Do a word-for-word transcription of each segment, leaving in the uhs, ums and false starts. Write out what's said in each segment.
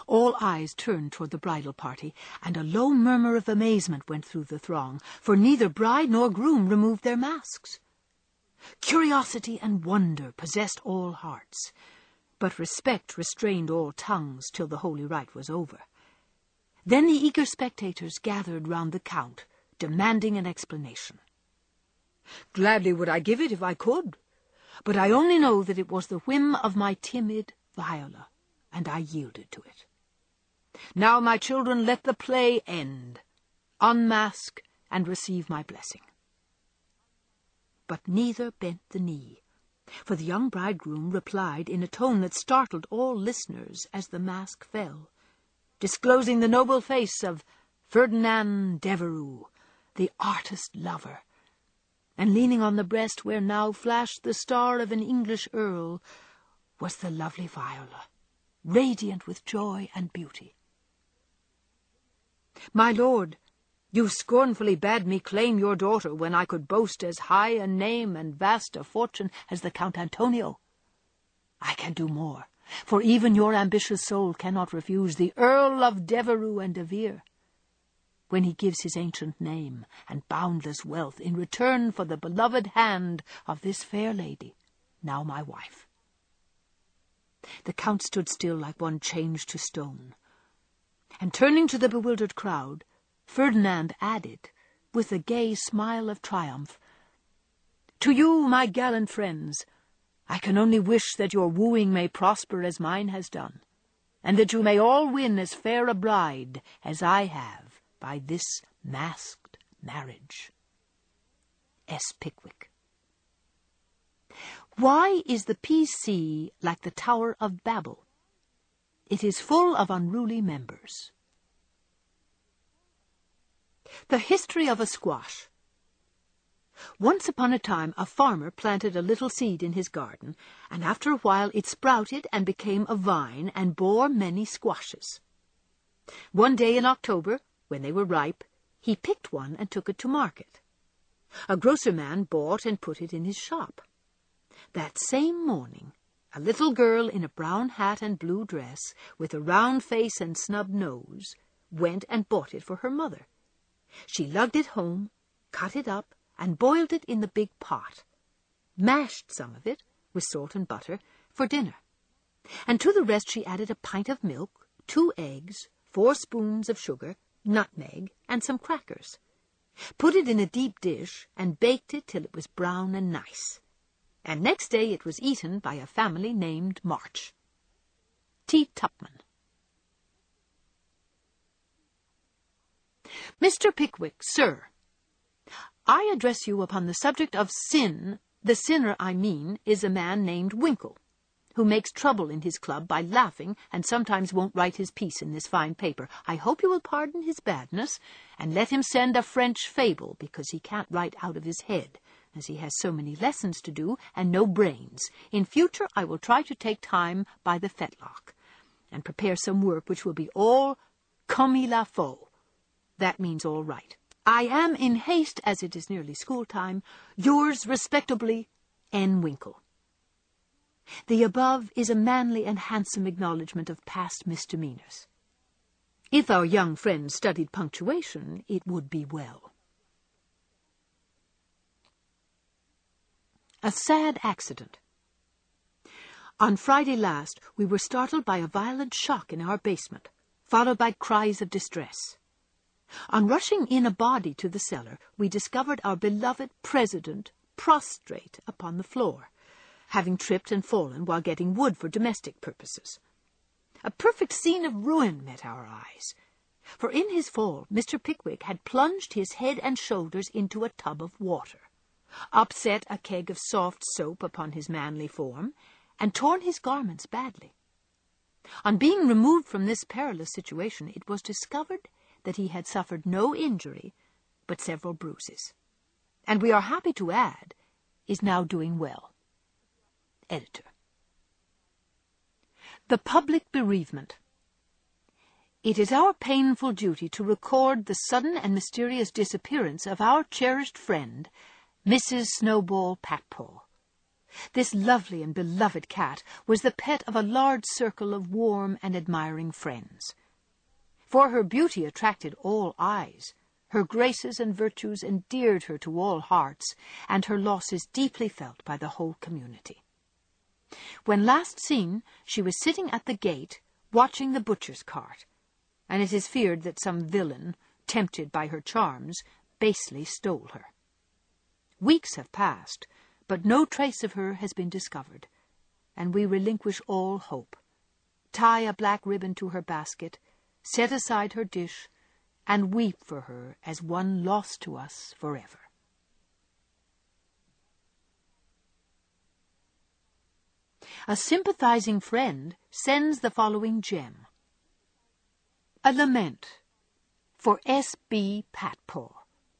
All eyes turned toward the bridal party, and a low murmur of amazement went through the throng, for neither bride nor groom removed their masks. Curiosity and wonder possessed all hearts, but respect restrained all tongues till the holy rite was over. Then the eager spectators gathered round the Count, demanding an explanation. Gladly would I give it if I could, but I only know that it was the whim of my timid Viola, and I yielded to it. Now, my children, let the play end. Unmask and receive my blessing. But neither bent the knee, for the young bridegroom replied in a tone that startled all listeners as the mask fell, disclosing the noble face of Ferdinand Devereux, the artist lover, and leaning on the breast where now flashed the star of an English earl was the lovely Viola, radiant with joy and beauty. My lord, you scornfully bade me claim your daughter when I could boast as high a name and vast a fortune as the Count Antonio. I can do more, for even your ambitious soul cannot refuse the Earl of Devereux and de Vere, when he gives his ancient name and boundless wealth in return for the beloved hand of this fair lady, now my wife. The Count stood still like one changed to stone, and turning to the bewildered crowd, Ferdinand added, with a gay smile of triumph, "To you, my gallant friends, I can only wish that your wooing may prosper as mine has done, and that you may all win as fair a bride as I have by this masked marriage." S. Pickwick. Why is the P C like the Tower of Babel? It is full of unruly members. The history of a squash. Once upon a time a farmer planted a little seed in his garden, and after a while it sprouted and became a vine and bore many squashes. One day in October, when they were ripe, he picked one and took it to market. A grocer man bought and put it in his shop. That same morning, a little girl in a brown hat and blue dress, with a round face and snub nose, went and bought it for her mother. She lugged it home, cut it up, and boiled it in the big pot, mashed some of it, with salt and butter, for dinner. And to the rest she added a pint of milk, two eggs, four spoons of sugar, nutmeg, and some crackers. Put it in a deep dish, and baked it till it was brown and nice. And next day it was eaten by a family named March. T. Tupman. Mister Pickwick, sir, I address you upon the subject of sin. The sinner, I mean, is a man named Winkle, who makes trouble in his club by laughing and sometimes won't write his piece in this fine paper. I hope you will pardon his badness, and let him send a French fable, because he can't write out of his head, as he has so many lessons to do and no brains. In future I will try to take time by the fetlock, and prepare some work which will be all comme il a faut. That means all right. I am in haste, as it is nearly school-time, yours respectably, N. Winkle. The above is a manly and handsome acknowledgment of past misdemeanors. If our young friend studied punctuation, it would be well. A sad accident. On Friday last, we were startled by a violent shock in our basement, followed by cries of distress. On rushing in a body to the cellar, we discovered our beloved president prostrate upon the floor, having tripped and fallen while getting wood for domestic purposes. A perfect scene of ruin met our eyes, for in his fall Mister Pickwick had plunged his head and shoulders into a tub of water, upset a keg of soft soap upon his manly form, and torn his garments badly. On being removed from this perilous situation, it was discovered that he had suffered no injury, but several bruises, and we are happy to add, is now doing well. Editor. The public bereavement. It is our painful duty to record the sudden and mysterious disappearance of our cherished friend, Missus Snowball Patpaw. This lovely and beloved cat was the pet of a large circle of warm and admiring friends. For her beauty attracted all eyes, her graces and virtues endeared her to all hearts, and her loss is deeply felt by the whole community. When last seen, she was sitting at the gate, watching the butcher's cart, and it is feared that some villain, tempted by her charms, basely stole her. Weeks have passed, but no trace of her has been discovered, and we relinquish all hope, tie a black ribbon to her basket, set aside her dish, and weep for her as one lost to us forever. A sympathizing friend sends the following gem. A lament for S B Patpaw.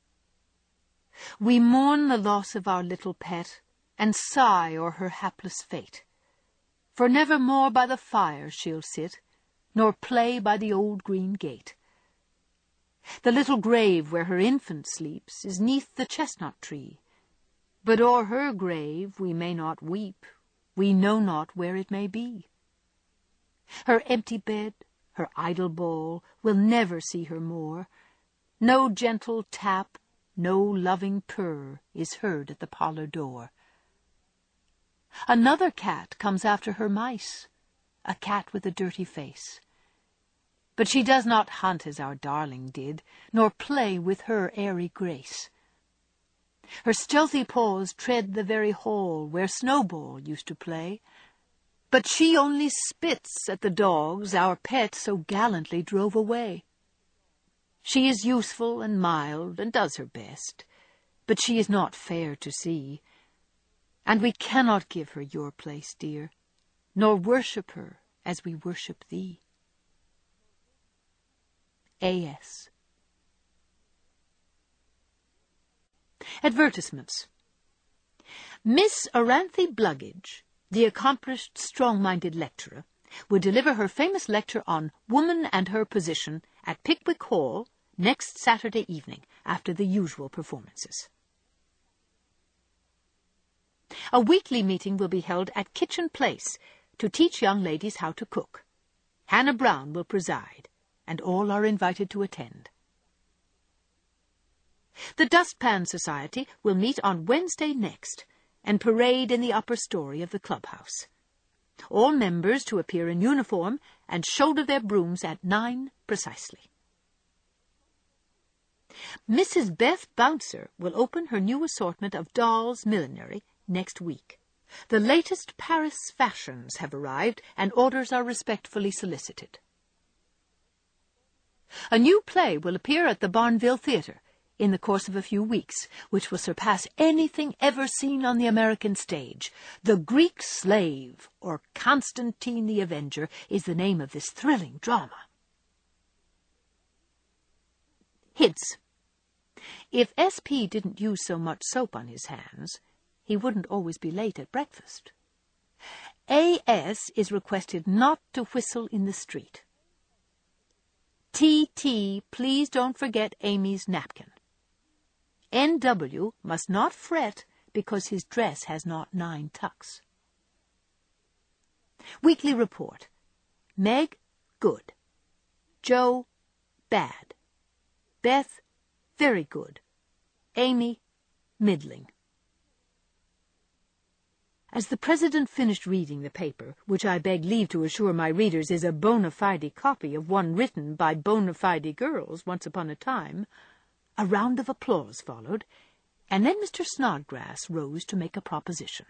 We mourn the loss of our little pet, and sigh o'er her hapless fate. For never more by the fire she'll sit, nor play by the old green gate. The little grave where her infant sleeps is 'neath the chestnut tree, but o'er her grave we may not weep, we know not where it may be. Her empty bed, her idle ball, will never see her more. No gentle tap, no loving purr is heard at the parlor door. Another cat comes after her mice, a cat with a dirty face. But she does not hunt as our darling did, nor play with her airy grace. Her stealthy paws tread the very hall where Snowball used to play, but she only spits at the dogs our pet so gallantly drove away. She is useful and mild, and does her best, but she is not fair to see, and we cannot give her your place, dear, nor worship her as we worship thee. A S Advertisements. Miss Aranthe Bluggage, the accomplished, strong-minded lecturer, will deliver her famous lecture on Woman and Her Position at Pickwick Hall next Saturday evening, after the usual performances. A weekly meeting will be held at Kitchen Place to teach young ladies how to cook. Hannah Brown will preside, and all are invited to attend. The Dustpan Society will meet on Wednesday next and parade in the upper story of the clubhouse. All members to appear in uniform and shoulder their brooms at nine precisely. Missus Beth Bouncer will open her new assortment of dolls' millinery next week. The latest Paris fashions have arrived, and orders are respectfully solicited. A new play will appear at the Barnville Theatre in the course of a few weeks, which will surpass anything ever seen on the American stage. The Greek Slave, or Constantine the Avenger, is the name of this thrilling drama. Hints. If S P didn't use so much soap on his hands, he wouldn't always be late at breakfast. A S is requested not to whistle in the street. T T, please don't forget Amy's napkin. N W must not fret because his dress has not nine tucks. Weekly report. Meg, good. Joe, bad. Beth, very good. Amy, middling. As the President finished reading the paper, which I beg leave to assure my readers is a bona fide copy of one written by bona fide girls once upon a time, a round of applause followed, and then Mister Snodgrass rose to make a proposition.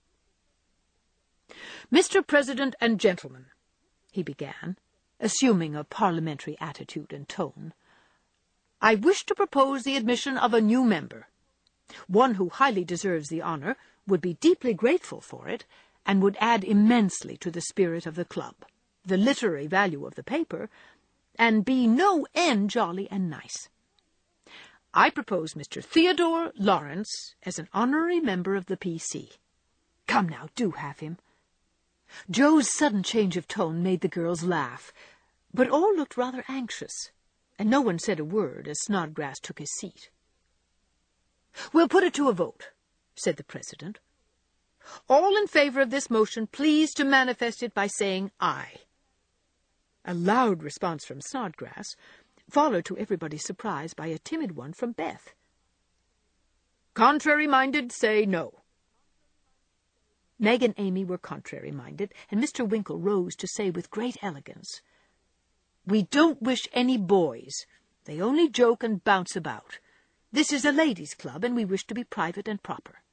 "Mister President and gentlemen," he began, assuming a parliamentary attitude and tone, "I wish to propose the admission of a new member. One who highly deserves the honor, would be deeply grateful for it, and would add immensely to the spirit of the club, the literary value of the paper, and be no end jolly and nice. I propose Mister Theodore Lawrence as an honorary member of the P C. Come now, do have him." Joe's sudden change of tone made the girls laugh, but all looked rather anxious, and no one said a word as Snodgrass took his seat. "We'll put it to a vote," said the President. All in favour of this motion, please to manifest it by saying aye." A loud response from Snodgrass, followed to everybody's surprise by a timid one from Beth. "Contrary-minded, say no." Meg and Amy were contrary-minded, and Mister Winkle rose to say with great elegance, "We don't wish any boys. They only joke and bounce about. This is a ladies' club, and we wish to be private and proper."